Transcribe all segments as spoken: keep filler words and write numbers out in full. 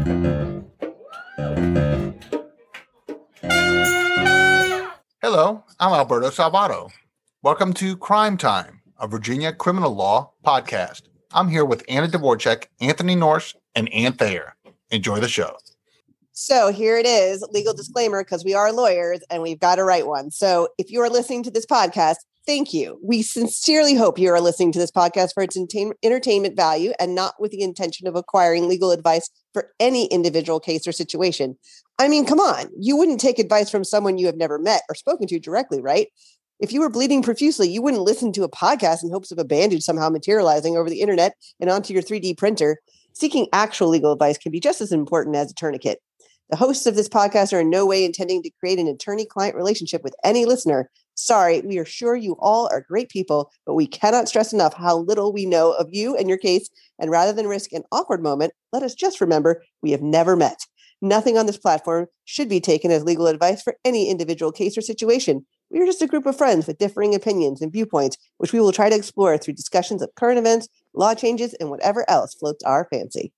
Hello, I'm Alberto Salvato. Welcome to Crime Time, a Virginia criminal law podcast. I'm here with Anna Dvorak, Anthony Norse, and Ann Thayer. Enjoy the show. So here it is, legal disclaimer, because we are lawyers and we've got to write one. So if you are listening to this podcast, thank you. We sincerely hope you are listening to this podcast for its entertain- entertainment value and not with the intention of acquiring legal advice for any individual case or situation. I mean, come on, you wouldn't take advice from someone you have never met or spoken to directly, right? If you were bleeding profusely, you wouldn't listen to a podcast in hopes of a bandage somehow materializing over the internet and onto your three D printer. Seeking actual legal advice can be just as important as a tourniquet. The hosts of this podcast are in no way intending to create an attorney-client relationship with any listener. Sorry, we are sure you all are great people, but we cannot stress enough how little we know of you and your case. And rather than risk an awkward moment, let us just remember we have never met. Nothing on this platform should be taken as legal advice for any individual case or situation. We are just a group of friends with differing opinions and viewpoints, which we will try to explore through discussions of current events, law changes, and whatever else floats our fancy.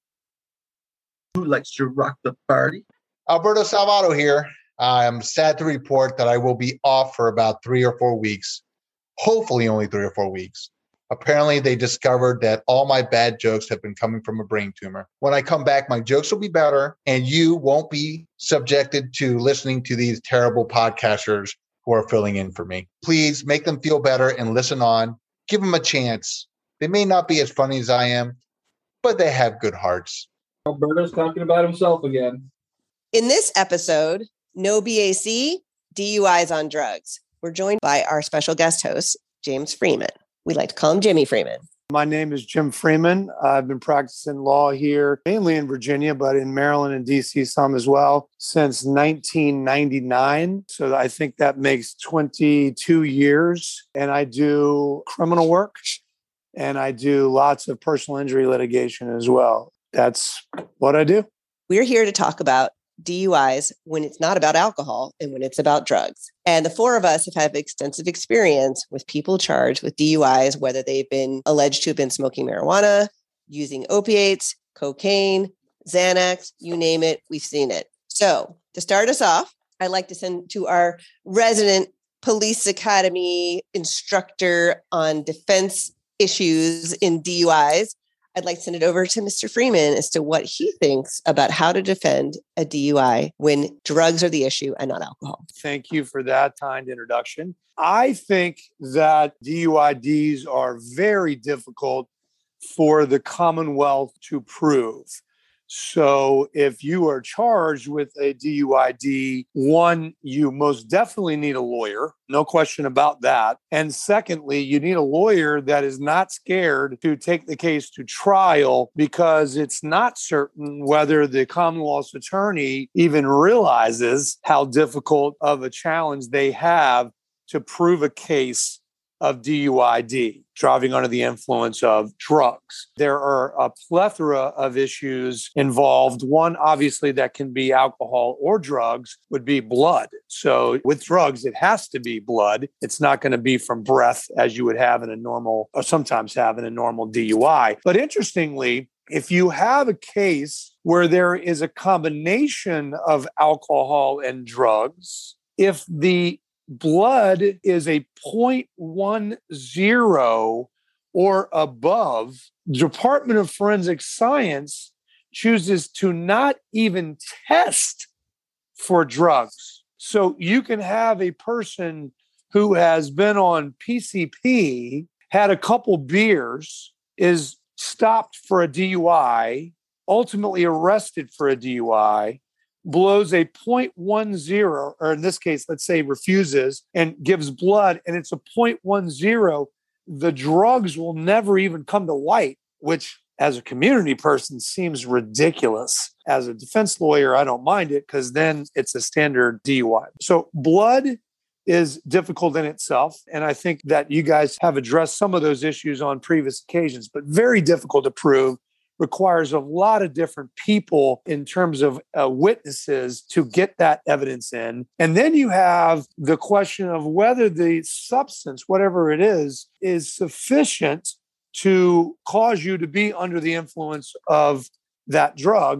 Who likes to rock the party? Alberto Salvato here. I'm sad to report that I will be off for about three or four weeks. Hopefully only three or four weeks. Apparently they discovered that all my bad jokes have been coming from a brain tumor. When I come back, my jokes will be better and you won't be subjected to listening to these terrible podcasters who are filling in for me. Please make them feel better and listen on. Give them a chance. They may not be as funny as I am, but they have good hearts. Alberto's talking about himself again. In this episode, no B A C, D U Is on drugs. We're joined by our special guest host, James Freeman. We like to call him Jimmy Freeman. My name is Jim Freeman. I've been practicing law here, mainly in Virginia, but in Maryland and D C some as well, since nineteen ninety-nine. So I think that makes twenty-two years. And I do criminal work and I do lots of personal injury litigation as well. That's what I do. We're here to talk about D U Is when it's not about alcohol and when it's about drugs. And the four of us have had extensive experience with people charged with D U Is, whether they've been alleged to have been smoking marijuana, using opiates, cocaine, Xanax, you name it, we've seen it. So to start us off, I'd like to send to our resident police academy instructor on defense issues in D U Is, I'd like to send it over to Mister Freeman as to what he thinks about how to defend a D U I when drugs are the issue and not alcohol. Thank you for that kind introduction. I think that D U I Ds are very difficult for the Commonwealth to prove. So if you are charged with a D U I D, one, you most definitely need a lawyer. No question about that. And secondly, you need a lawyer that is not scared to take the case to trial because it's not certain whether the Commonwealth's attorney even realizes how difficult of a challenge they have to prove a case of D U I D, driving under the influence of drugs. There are a plethora of issues involved. One, obviously, that can be alcohol or drugs would be blood. So with drugs, it has to be blood. It's not going to be from breath as you would have in a normal, or sometimes have in a normal D U I. But interestingly, if you have a case where there is a combination of alcohol and drugs, if the blood is a zero point one zero or above, Department of Forensic Science chooses to not even test for drugs. So you can have a person who has been on P C P, had a couple beers, is stopped for a D U I, ultimately arrested for a D U I, blows a zero point one zero, or in this case, let's say refuses and gives blood, and it's a zero point one zero, the drugs will never even come to light, which as a community person seems ridiculous. As a defense lawyer, I don't mind it because then it's a standard D U I. So blood is difficult in itself. And I think that you guys have addressed some of those issues on previous occasions, but very difficult to prove. Requires a lot of different people in terms of uh, witnesses to get that evidence in. And then you have the question of whether the substance, whatever it is, is sufficient to cause you to be under the influence of that drug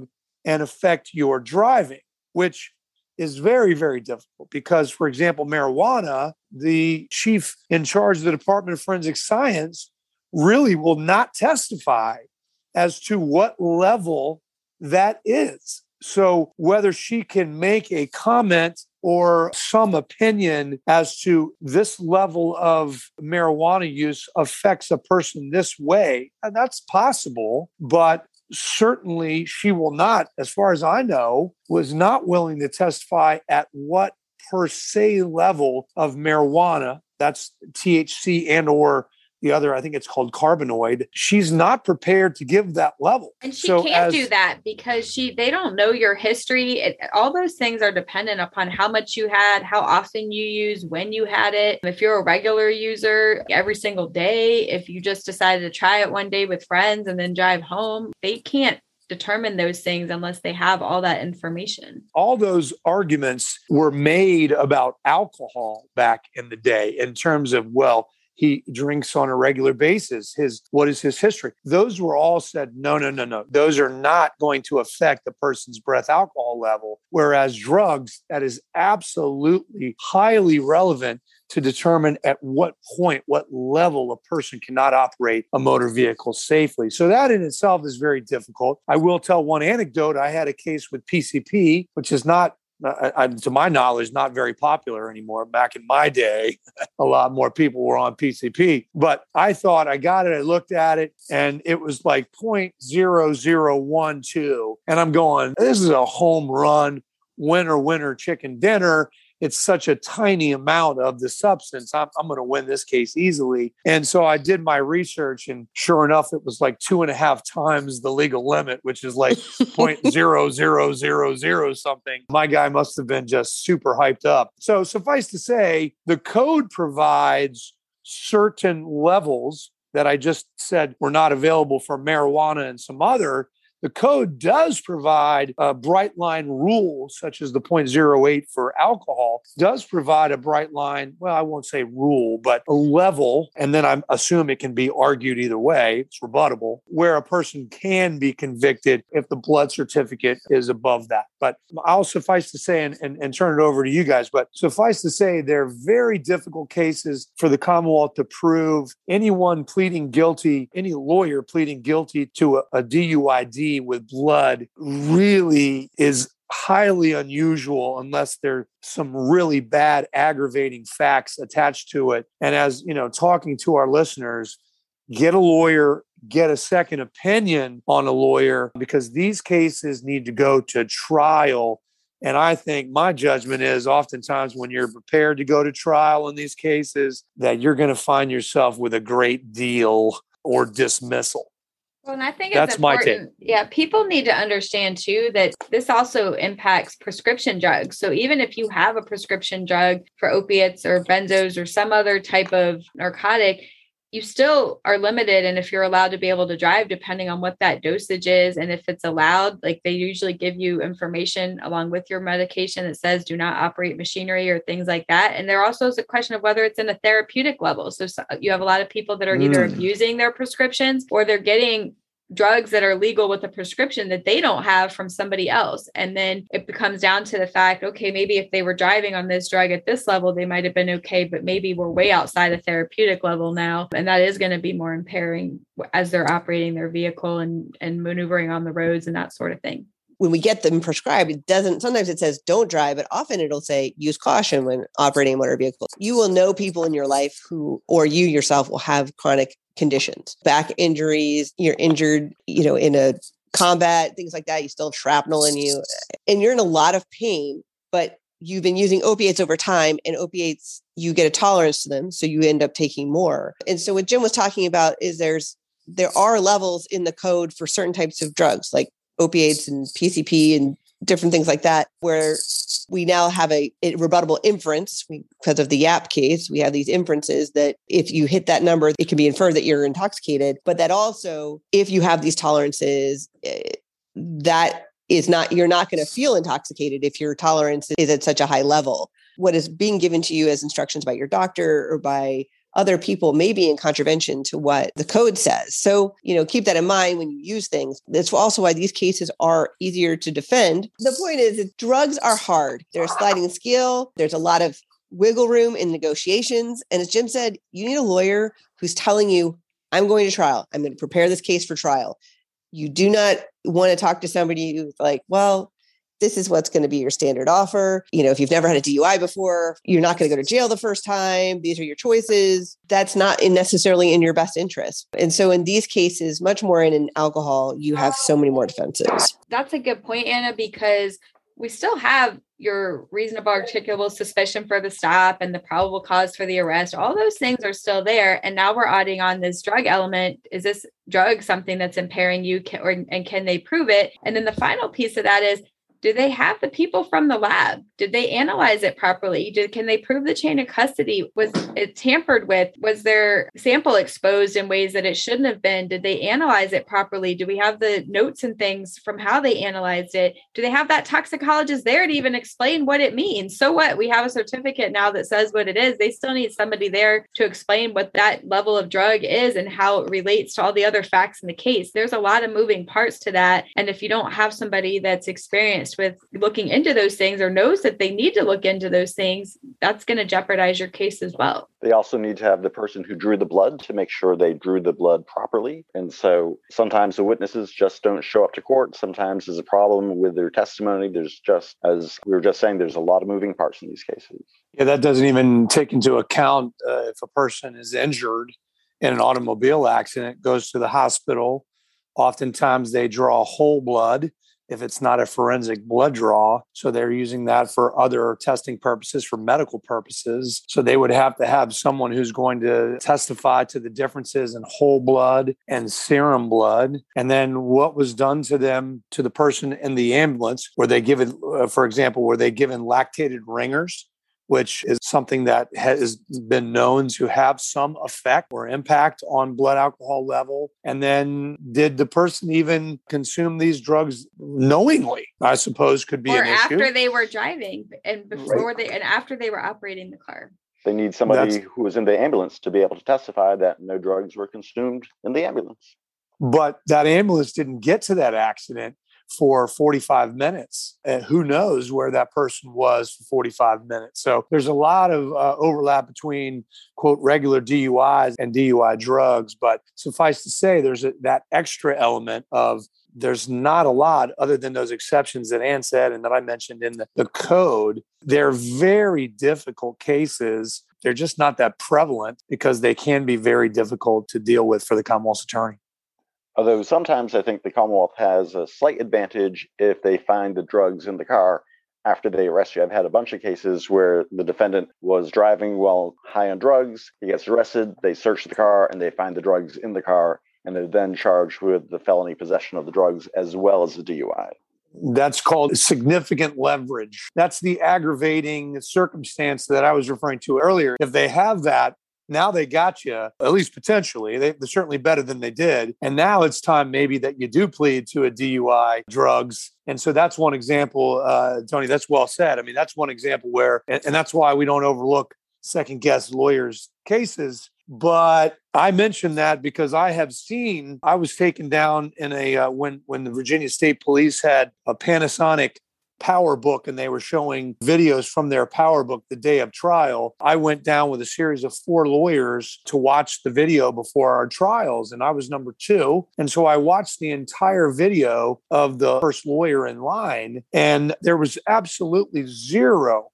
and affect your driving, which is very, very difficult because, for example, marijuana, the chief in charge of the Department of Forensic Science really will not testify as to what level that is. So whether she can make a comment or some opinion as to this level of marijuana use affects a person this way, and that's possible, but certainly she will not, as far as I know, was not willing to testify at what per se level of marijuana, that's T H C and or the other, I think it's called carbinoid. She's not prepared to give that level. And she so can't as, do that because she they don't know your history. It, all those things are dependent upon how much you had, how often you use, when you had it. If you're a regular user every single day, if you just decided to try it one day with friends and then drive home, they can't determine those things unless they have all that information. All those arguments were made about alcohol back in the day in terms of, well, he drinks on a regular basis. His what is his history? Those were all said, no, no, no, no. Those are not going to affect the person's breath alcohol level. Whereas drugs, that is absolutely highly relevant to determine at what point, what level a person cannot operate a motor vehicle safely. So that in itself is very difficult. I will tell one anecdote. I had a case with P C P, which is not, Uh, I, to my knowledge, not very popular anymore. Back in my day, a lot more people were on P C P. But I thought I got it. I looked at it, and it was like zero point zero zero one two. And I'm going, this is a home run, winner, winner, chicken dinner. It's such a tiny amount of the substance. I'm, I'm going to win this case easily. And so I did my research, and sure enough, it was like two and a half times the legal limit, which is like zero point zero zero zero zero something. My guy must have been just super hyped up. So suffice to say, the code provides certain levels that I just said were not available for marijuana and some other. The code does provide a bright line rule, such as the zero point zero eight for alcohol, does provide a bright line, well, I won't say rule, but a level, and then I assume it can be argued either way, it's rebuttable, where a person can be convicted if the blood certificate is above that. But I'll suffice to say, and, and, and turn it over to you guys, but suffice to say, they're very difficult cases for the Commonwealth to prove. Anyone pleading guilty, any lawyer pleading guilty to a, a D U I D with blood really is highly unusual unless there's some really bad aggravating facts attached to it. And as you know, talking to our listeners, get a lawyer, get a second opinion on a lawyer, because these cases need to go to trial. And I think my judgment is oftentimes when you're prepared to go to trial in these cases, that you're going to find yourself with a great deal or dismissal. Well, and I think That's it's my important. Yeah, people need to understand too that this also impacts prescription drugs. So even if you have a prescription drug for opiates or benzos or some other type of narcotic, you still are limited. And if you're allowed to be able to drive, depending on what that dosage is, and if it's allowed, like they usually give you information along with your medication that says do not operate machinery or things like that. And there also is a question of whether it's in a therapeutic level. So, so you have a lot of people that are either Mm. abusing their prescriptions or they're getting drugs that are legal with a prescription that they don't have from somebody else. And then it becomes down to the fact, okay, maybe if they were driving on this drug at this level, they might have been okay, but maybe we're way outside the therapeutic level now. And that is going to be more impairing as they're operating their vehicle and, and maneuvering on the roads and that sort of thing. When we get them prescribed, it doesn't, sometimes it says don't drive, but often it'll say use caution when operating a motor vehicle. You will know people in your life who, or you yourself will have chronic conditions, back injuries, you're injured, you know, in a combat, things like that. You still have shrapnel in you and you're in a lot of pain, but you've been using opiates over time, and opiates, you get a tolerance to them. So you end up taking more. And so what Jim was talking about is there's, there are levels in the code for certain types of drugs like opiates and P C P and different things like that, where we now have a, a rebuttable inference we, because of the Yap case. We have these inferences that if you hit that number, it can be inferred that you're intoxicated, but that also, if you have these tolerances, that is not, you're not going to feel intoxicated if your tolerance is at such a high level. What is being given to you as instructions by your doctor or by other people may be in contravention to what the code says. So, you know, keep that in mind when you use things. That's also why these cases are easier to defend. The point is that drugs are hard. They're a sliding scale. There's a lot of wiggle room in negotiations. And as Jim said, you need a lawyer who's telling you, I'm going to trial. I'm going to prepare this case for trial. You do not want to talk to somebody who's like, well, this is what's going to be your standard offer. You know, if you've never had a D U I before, you're not going to go to jail the first time. These are your choices. That's not in necessarily in your best interest. And so in these cases, much more in an alcohol, you have so many more defenses. That's a good point, Anna, because we still have your reasonable articulable suspicion for the stop and the probable cause for the arrest. All those things are still there. And now we're adding on this drug element. Is this drug something that's impairing you, can, or, and can they prove it? And then the final piece of that is, do they have the people from the lab? Did they analyze it properly? Did, can they prove the chain of custody? Was it tampered with? Was their sample exposed in ways that it shouldn't have been? Did they analyze it properly? Do we have the notes and things from how they analyzed it? Do they have that toxicologist there to even explain what it means? So what? We have a certificate now that says what it is. They still need somebody there to explain what that level of drug is and how it relates to all the other facts in the case. There's a lot of moving parts to that. And if you don't have somebody that's experienced with looking into those things or knows that they need to look into those things, that's going to jeopardize your case as well. They also need to have the person who drew the blood to make sure they drew the blood properly. And so sometimes the witnesses just don't show up to court. Sometimes there's a problem with their testimony. There's just, as we were just saying, there's a lot of moving parts in these cases. Yeah, that doesn't even take into account uh, if a person is injured in an automobile accident, goes to the hospital. Oftentimes they draw whole blood if it's not a forensic blood draw. So they're using that for other testing purposes, for medical purposes. So they would have to have someone who's going to testify to the differences in whole blood and serum blood. And then what was done to them, to the person in the ambulance, were they given, uh, for example, were they given lactated ringers, which is something that has been known to have some effect or impact on blood alcohol level. And then did the person even consume these drugs knowingly, I suppose could be or an issue. Or after they were driving and before Right. they, and after they were operating the car. They need somebody That's- who was in the ambulance to be able to testify that no drugs were consumed in the ambulance. But that ambulance didn't get to that accident for forty-five minutes. And who knows where that person was for forty-five minutes. So there's a lot of uh, overlap between, quote, regular D U Is and D U I drugs. But suffice to say, there's a, that extra element of there's not a lot other than those exceptions that Ann said and that I mentioned in the, the code. They're very difficult cases. They're just not that prevalent because they can be very difficult to deal with for the Commonwealth's attorney. Although sometimes I think the Commonwealth has a slight advantage if they find the drugs in the car after they arrest you. I've had a bunch of cases where the defendant was driving while high on drugs. He gets arrested, they search the car, and they find the drugs in the car, and they're then charged with the felony possession of the drugs as well as the D U I. That's called significant leverage. That's the aggravating circumstance that I was referring to earlier. If they have that, now they got you, at least potentially. They, they're certainly better than they did. And now it's time maybe that you do plead to a D U I, drugs. And so that's one example, uh, Tony, that's well said. I mean, that's one example where, and, and that's why we don't overlook second guess lawyers' cases. But I mentioned that because I have seen, I was taken down in a, uh, when, when the Virginia State Police had a Panasonic Power Book and they were showing videos from their Power Book the day of trial. I went down with a series of four lawyers to watch the video before our trials, and I was number two. And so I watched the entire video of the first lawyer in line, and there was absolutely zero,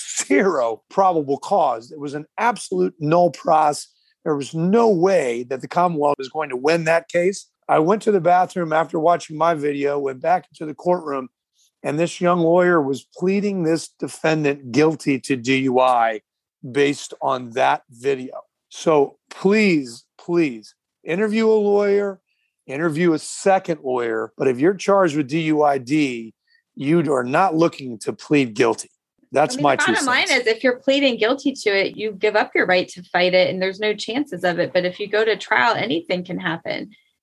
zero probable cause. It was an absolute null pros. There was no way that the Commonwealth was going to win that case. I went to the bathroom after watching my video, went back into the courtroom, and this young lawyer was pleading this defendant guilty to D U I based on that video. So please, please interview a lawyer, interview a second lawyer. But if you're charged with D U I D, you are not looking to plead guilty. That's I mean, my the two bottom cents. line is if you're pleading guilty to it, you give up your right to fight it and there's no chances of it. But if you go to trial, anything can happen.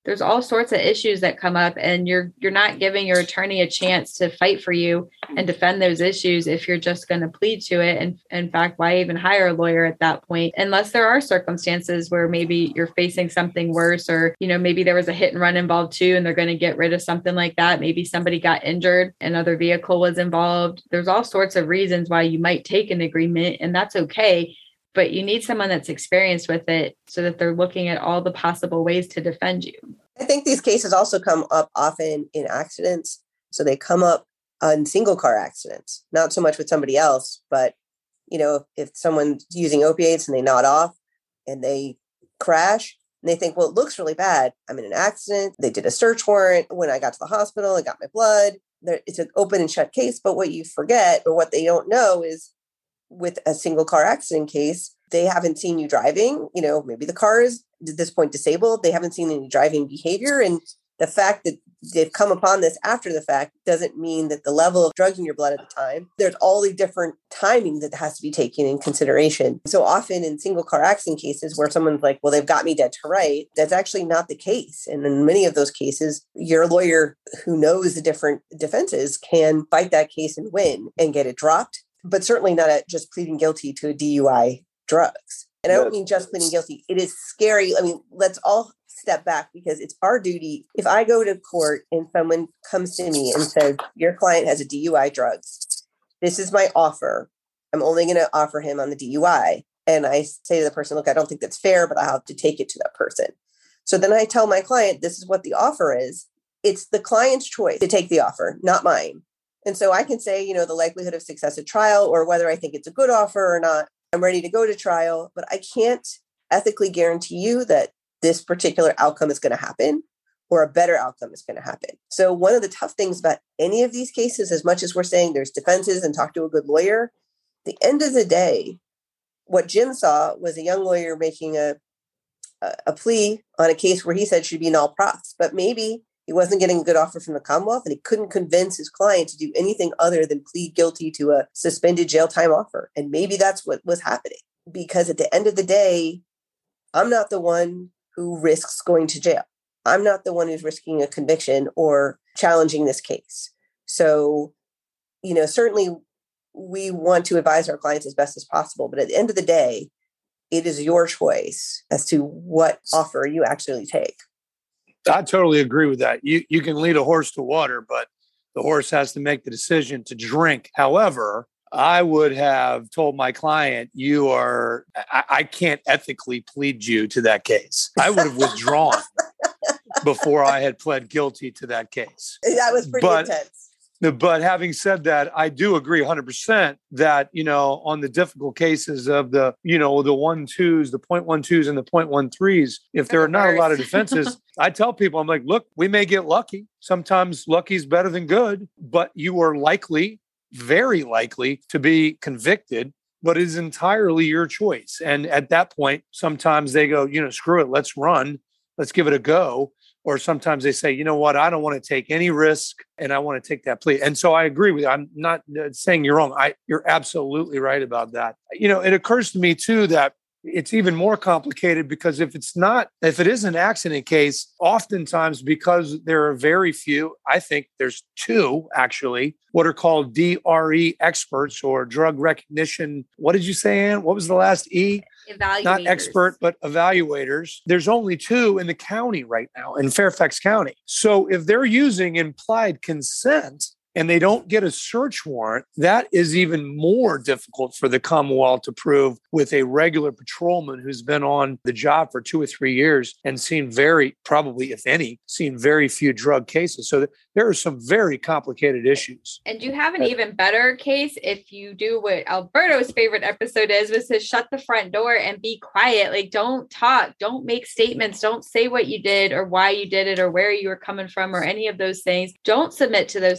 There's all sorts of issues that come up, and you're you're not giving your attorney a chance to fight for you and defend those issues if you're just going to plead to it. And in fact, why even hire a lawyer at that point, unless there are circumstances where maybe you're facing something worse, or, you know, maybe there was a hit and run involved too, and they're going to get rid of something like that. Maybe somebody got injured, another vehicle was involved. There's all sorts of reasons why you might take an agreement, and that's okay. But you need someone that's experienced with it so that they're looking at all the possible ways to defend you. I think these cases also come up often in accidents. So they come up on single car accidents, not so much with somebody else, but, you know, if, if someone's using opiates and they nod off and they crash and they think, well, it looks really bad. I'm in an accident. They did a search warrant. When I got to the hospital, I got my blood. There, it's an open and shut case. But what you forget, or what they don't know, is with a single car accident case, they haven't seen you driving. You know, maybe the car is at this point disabled. They haven't seen any driving behavior. And the fact that they've come upon this after the fact doesn't mean that the level of drugs in your blood at the time, there's all the different timing that has to be taken in consideration. So often in single car accident cases where someone's like, well, they've got me dead to right, that's actually not the case. And in many of those cases, your lawyer who knows the different defenses can fight that case and win and get it dropped, but certainly not at just pleading guilty to a D U I drugs. And I don't mean just pleading guilty. It is scary. I mean, let's all step back, because it's our duty. If I go to court and someone comes to me and says, your client has a D U I drugs, this is my offer. I'm only going to offer him on the D U I. And I say to the person, look, I don't think that's fair, but I have to take it to that person. So then I tell my client, this is what the offer is. It's the client's choice to take the offer, not mine. And so I can say, you know, the likelihood of success at trial, or whether I think it's a good offer or not. I'm ready to go to trial, but I can't ethically guarantee you that this particular outcome is going to happen, or a better outcome is going to happen. So one of the tough things about any of these cases, as much as we're saying there's defenses and talk to a good lawyer, at the end of the day, what Jim saw was a young lawyer making a, a, a plea on a case where he said should be null pros, but maybe he wasn't getting a good offer from the Commonwealth, and he couldn't convince his client to do anything other than plead guilty to a suspended jail time offer. And maybe that's what was happening, because at the end of the day, I'm not the one who risks going to jail. I'm not the one who's risking a conviction or challenging this case. So, you know, certainly we want to advise our clients as best as possible, but at the end of the day, it is your choice as to what offer you actually take. I totally agree with that. You you can lead a horse to water, but the horse has to make the decision to drink. However, I would have told my client, you are, I, I can't ethically plead you to that case. I would have withdrawn before I had pled guilty to that case. That was pretty but, intense. But having said that, I do agree one hundred percent that, you know, on the difficult cases of the, you know, the one twos, the point one twos and the point one threes, if there are not a lot of defenses, I tell people, I'm like, look, we may get lucky. Sometimes lucky is better than good, but you are likely, very likely to be convicted, but it is entirely your choice. And at that point, sometimes they go, you know, screw it, let's run, let's give it a go. Or sometimes they say, you know what, I don't want to take any risk and I want to take that plea. And so I agree with you. I'm not saying you're wrong. I, you're absolutely right about that. You know, it occurs to me too that it's even more complicated, because if it's not, if it is an accident case, oftentimes, because there are very few, I think there's two actually, what are called D R E experts, or drug recognition. What did you say, Ann? What was the last E? Evaluators. Not expert, but evaluators. There's only two in the county right now, in Fairfax County. So if they're using implied consent and they don't get a search warrant, that is even more difficult for the Commonwealth to prove with a regular patrolman who's been on the job for two or three years and seen very, probably, if any, seen very few drug cases. So there are some very complicated issues. And you have an even better case if you do what Alberto's favorite episode is, which is shut the front door and be quiet. Like, don't talk, don't make statements, don't say what you did or why you did it or where you were coming from or any of those things. Don't submit to those tests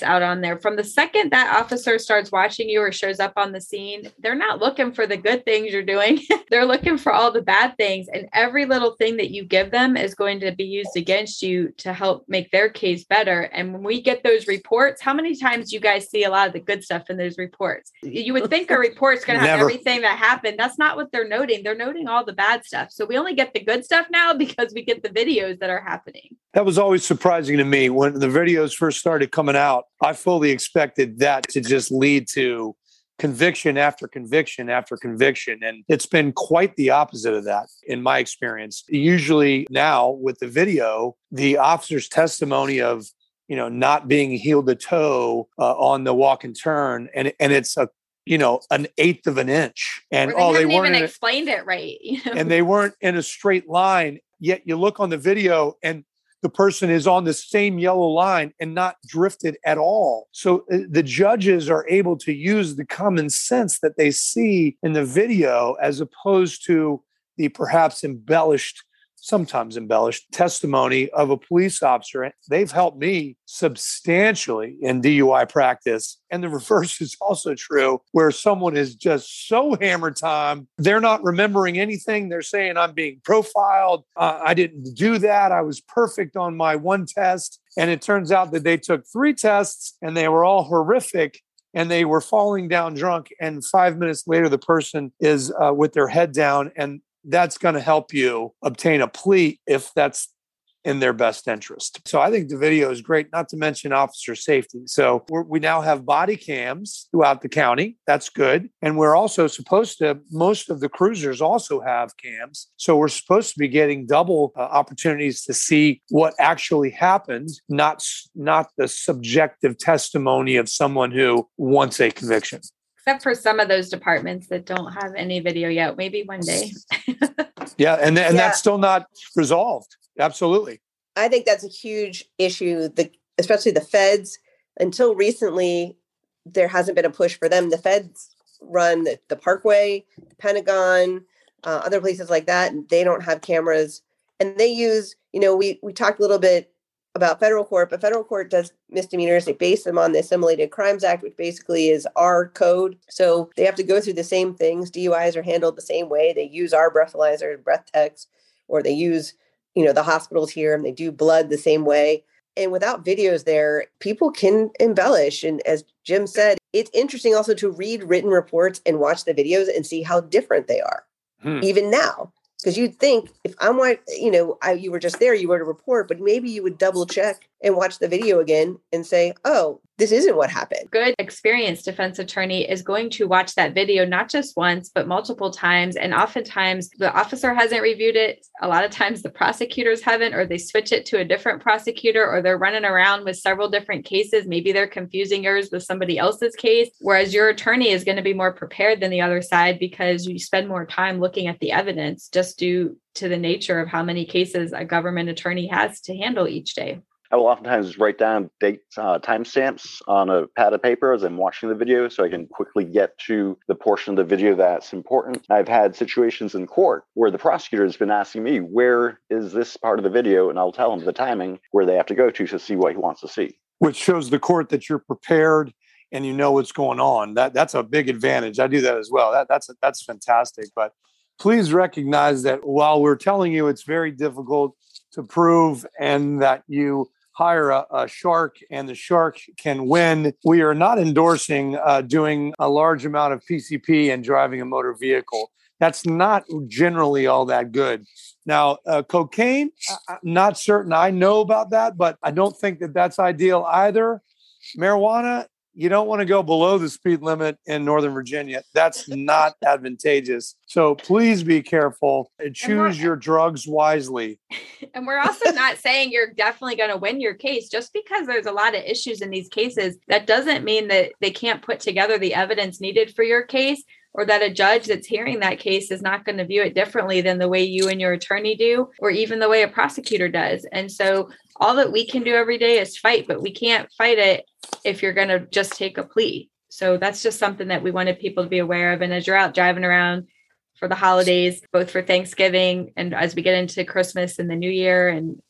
out on there. From the second that officer starts watching you or shows up on the scene, they're not looking for the good things you're doing. They're looking for all the bad things. And every little thing that you give them is going to be used against you to help make their case better. And when we get those reports, how many times do you guys see a lot of the good stuff in those reports? You would think a report's going to have Never. everything that happened. That's not what they're noting. They're noting all the bad stuff. So we only get the good stuff now because we get the videos that are happening. That was always surprising to me when the videos first started coming out. I fully expected that to just lead to conviction after conviction after conviction. And it's been quite the opposite of that in my experience. Usually now with the video, the officer's testimony of, you know, not being heel to toe uh, on the walk and turn, and and it's a, you know, an eighth of an inch, and Or they oh, they haven't weren't even in a- explained it right. You know? and they weren't in a straight line. Yet you look on the video and the person is on the same yellow line and not drifted at all. So uh, the judges are able to use the common sense that they see in the video as opposed to the perhaps embellished, sometimes embellished testimony of a police officer. They've helped me substantially in D U I practice. And the reverse is also true, where someone is just so hammer time, they're not remembering anything. They're saying, I'm being profiled. Uh, I didn't do that. I was perfect on my one test. And it turns out that they took three tests and they were all horrific. And they were falling down drunk. And five minutes later, the person is uh, with their head down. And that's going to help you obtain a plea if that's in their best interest. So I think the video is great, not to mention officer safety. So we're, we now have body cams throughout the county. That's good. And we're also supposed to, most of the cruisers also have cams. So we're supposed to be getting double uh, opportunities to see what actually happened, not, not the subjective testimony of someone who wants a conviction. Except for some of those departments that don't have any video yet. Maybe one day. Yeah. And, and Yeah. that's still not resolved. Absolutely. I think that's a huge issue, the, especially the feds. Until recently, there hasn't been a push for them. The feds run the, the Parkway, the Pentagon, uh, other places like that, and they don't have cameras. And they use, you know, we, we talked a little bit about federal court, but federal court does misdemeanors. They base them on the Assimilated Crimes Act, which basically is our code. So they have to go through the same things. D U Is are handled the same way. They use our breathalyzer, breath techs, or they use, you know, the hospitals here, and they do blood the same way. And without videos there, people can embellish. And as Jim said, it's interesting also to read written reports and watch the videos and see how different they are, Hmm. even now. Because you'd think if I'm, you know, I, you were just there, you wrote a report, but maybe you would double check and watch the video again and say, oh, this isn't what happened. Good experienced defense attorney is going to watch that video, not just once, but multiple times. And oftentimes the officer hasn't reviewed it. A lot of times the prosecutors haven't, or they switch it to a different prosecutor, or they're running around with several different cases. Maybe they're confusing yours with somebody else's case. Whereas your attorney is going to be more prepared than the other side because you spend more time looking at the evidence just due to the nature of how many cases a government attorney has to handle each day. I will oftentimes write down date uh, timestamps on a pad of paper as I'm watching the video so I can quickly get to the portion of the video that's important. I've had situations in court where the prosecutor has been asking me, where is this part of the video? And I'll tell them the timing where they have to go to to see what he wants to see. Which shows the court that you're prepared and you know what's going on. That That's a big advantage. I do that as well. That, that's, that's fantastic. But please recognize that while we're telling you it's very difficult to prove and that you hire a, a shark and the shark can win, we are not endorsing uh, doing a large amount of P C P and driving a motor vehicle. That's not generally all that good. Now, uh, cocaine, I'm not certain I know about that, but I don't think that that's ideal either. Marijuana, you don't want to go below the speed limit in Northern Virginia. That's not advantageous. So please be careful and choose your drugs wisely. And we're also not saying you're definitely going to win your case. Just because there's a lot of issues in these cases, that doesn't mean that they can't put together the evidence needed for your case, or that a judge that's hearing that case is not going to view it differently than the way you and your attorney do, or even the way a prosecutor does. And so all that we can do every day is fight, but we can't fight it if you're going to just take a plea. So that's just something that we wanted people to be aware of. And as you're out driving around for the holidays, both for Thanksgiving and as we get into Christmas and the New Year and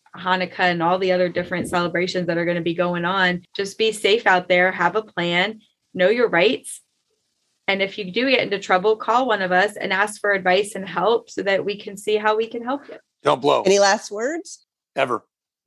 Hanukkah and all the other different celebrations that are going to be going on. Just be safe out there, have a plan, know your rights. And if you do get into trouble, call one of us and ask for advice and help so that we can see how we can help you. Don't blow. Any last words? Ever.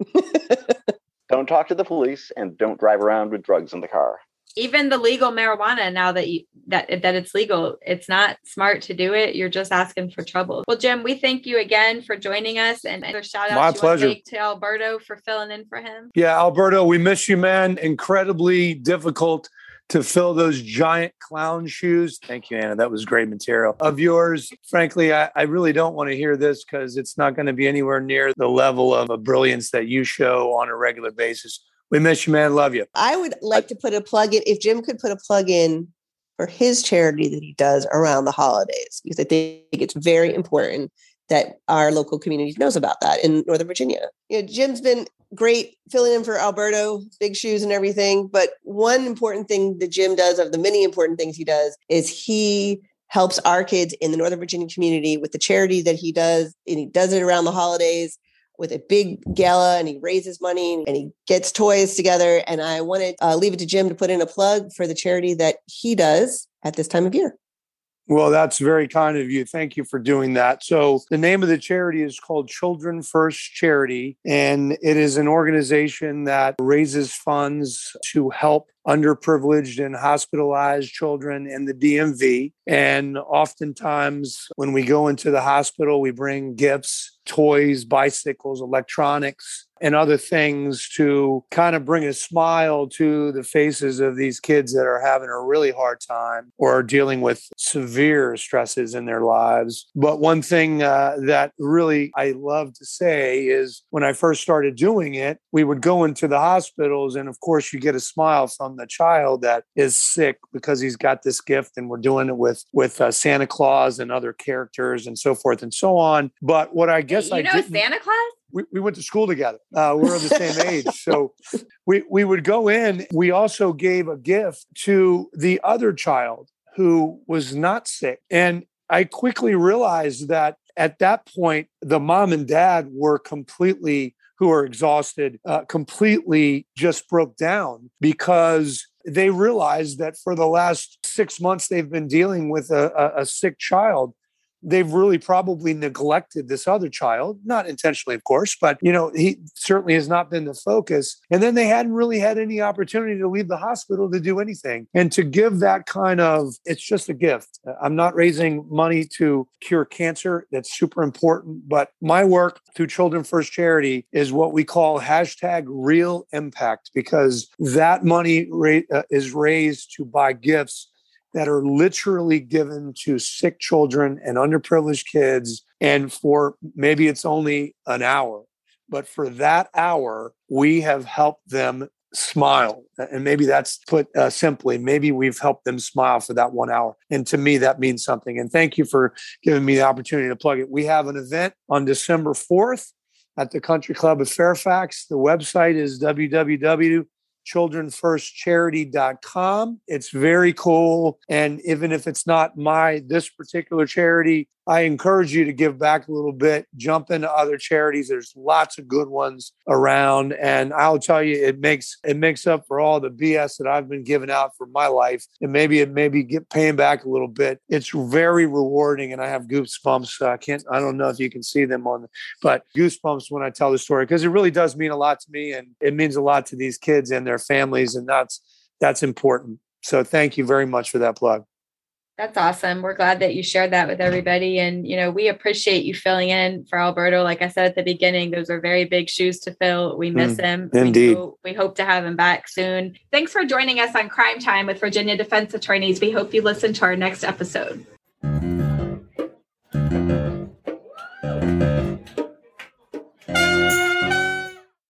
Don't talk to the police and don't drive around with drugs in the car. Even the legal marijuana, now that you, that that it's legal, it's not smart to do it. You're just asking for trouble. Well, Jim, we thank you again for joining us, and a shout out My to, pleasure. Make to Alberto for filling in for him. Yeah, Alberto, we miss you, man. Incredibly difficult to fill those giant clown shoes. Thank you, Anna. That was great material of yours. Frankly, I, I really don't want to hear this because it's not going to be anywhere near the level of a brilliance that you show on a regular basis. We miss you, man. Love you. I would like to put a plug in, if Jim could put a plug in for his charity that he does around the holidays, because I think it's very important that our local community knows about that in Northern Virginia. You know, Jim's been great filling in for Alberto, big shoes and everything. But one important thing that Jim does, of the many important things he does, is he helps our kids in the Northern Virginia community with the charity that he does. And he does it around the holidays with a big gala, and he raises money and he gets toys together. And I want to uh, leave it to Jim to put in a plug for the charity that he does at this time of year. Well, that's very kind of you. Thank you for doing that. So the name of the charity is called Children First Charity, and it is an organization that raises funds to help underprivileged and hospitalized children in the D M V. And oftentimes when we go into the hospital, we bring gifts, toys, bicycles, electronics, and other things to kind of bring a smile to the faces of these kids that are having a really hard time or are dealing with severe stresses in their lives. But one thing uh, that really I love to say is when I first started doing it, we would go into the hospitals, and of course you get a smile from the child that is sick because he's got this gift, and we're doing it with with uh, Santa Claus and other characters and so forth and so on. But what I guess you I know didn't, Santa Claus? We, we went to school together. Uh, we're the same age. So we, we would go in. We also gave a gift to the other child who was not sick. And I quickly realized that at that point, the mom and dad were completely, who are exhausted, uh, completely just broke down because they realized that for the last six months they've been dealing with a, a, a sick child. They've really probably neglected this other child, not intentionally, of course, but, you know, he certainly has not been the focus. And then they hadn't really had any opportunity to leave the hospital to do anything. And to give that kind of, it's just a gift. I'm not raising money to cure cancer. That's super important. But my work through Children First Charity is what we call hashtag real impact, because that money ra- uh, is raised to buy gifts that are literally given to sick children and underprivileged kids. And for maybe it's only an hour, but for that hour, we have helped them smile. And maybe that's put uh, simply, maybe we've helped them smile for that one hour. And to me, that means something. And thank you for giving me the opportunity to plug it. We have an event on December fourth at the Country Club of Fairfax. The website is w w w dot children first charity dot com. It's very cool. And even if it's not my, this particular charity, I encourage you to give back a little bit, jump into other charities. There's lots of good ones around. And I'll tell you, it makes, it makes up for all the B S that I've been giving out for my life. And maybe it maybe get paying back a little bit. It's very rewarding. And I have goosebumps. I can't, I don't know if you can see them on, the, but goosebumps when I tell the story, because it really does mean a lot to me. And it means a lot to these kids and their families. And that's, that's important. So thank you very much for that plug. That's awesome. We're glad that you shared that with everybody. And, you know, we appreciate you filling in for Alberto. Like I said at the beginning, those are very big shoes to fill. We miss mm, him. Indeed. We, we hope to have him back soon. Thanks for joining us on Crime Time with Virginia Defense Attorneys. We hope you listen to our next episode.